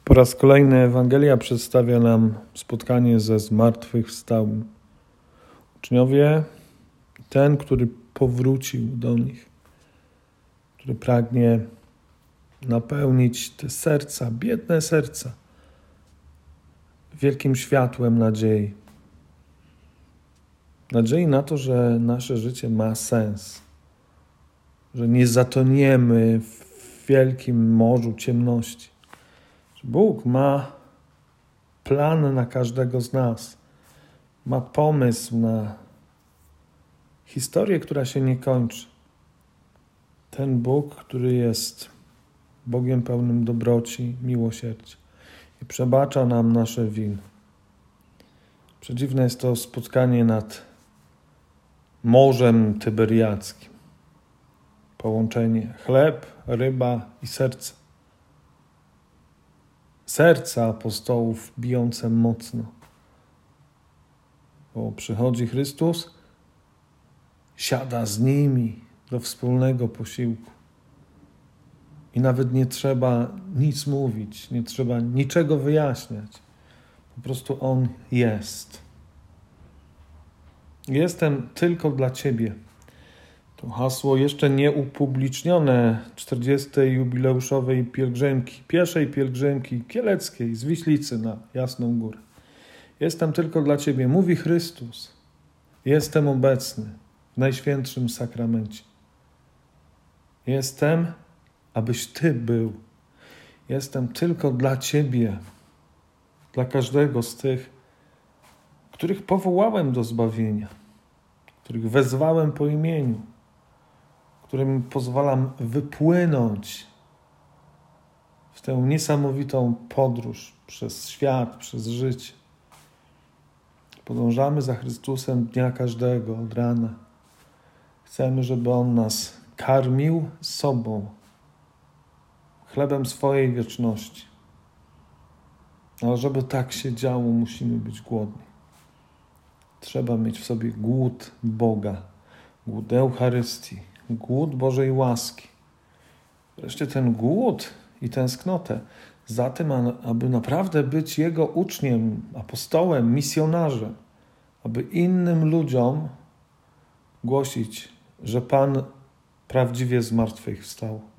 Po raz kolejny Ewangelia przedstawia nam spotkanie ze zmartwychwstałym. Uczniowie, ten, który powrócił do nich, który pragnie napełnić te serca, biedne serca, wielkim światłem nadziei. Nadziei na to, że nasze życie ma sens, że nie zatoniemy w wielkim morzu ciemności. Że Bóg ma plan na każdego z nas. Ma pomysł na historię, która się nie kończy. Ten Bóg, który jest Bogiem pełnym dobroci, miłosierdzia i przebacza nam nasze winy. Przedziwne jest to spotkanie nad Morzem Tyberiackim. Połączenie chleb, ryba i serce. Serca apostołów bijące mocno. Bo przychodzi Chrystus, siada z nimi do wspólnego posiłku. I nawet nie trzeba nic mówić, nie trzeba niczego wyjaśniać. Po prostu On jest. Jestem tylko dla Ciebie. To hasło jeszcze nie upublicznione 40. jubileuszowej pielgrzymki, pierwszej pielgrzymki kieleckiej z Wiślicy na Jasną Górę. Jestem tylko dla Ciebie, mówi Chrystus. Jestem obecny w Najświętszym Sakramencie. Jestem, abyś Ty był. Jestem tylko dla Ciebie, dla każdego z tych, których powołałem do zbawienia, których wezwałem po imieniu, którym pozwalam wypłynąć w tę niesamowitą podróż przez świat, przez życie. Podążamy za Chrystusem dnia każdego, od rana. Chcemy, żeby On nas karmił sobą, chlebem swojej wieczności. Ale żeby tak się działo, musimy być głodni. Trzeba mieć w sobie głód Boga, głód Eucharystii, głód Bożej łaski. Wreszcie ten głód i tęsknotę za tym, aby naprawdę być Jego uczniem, apostołem, misjonarzem, aby innym ludziom głosić, że Pan prawdziwie zmartwychwstał.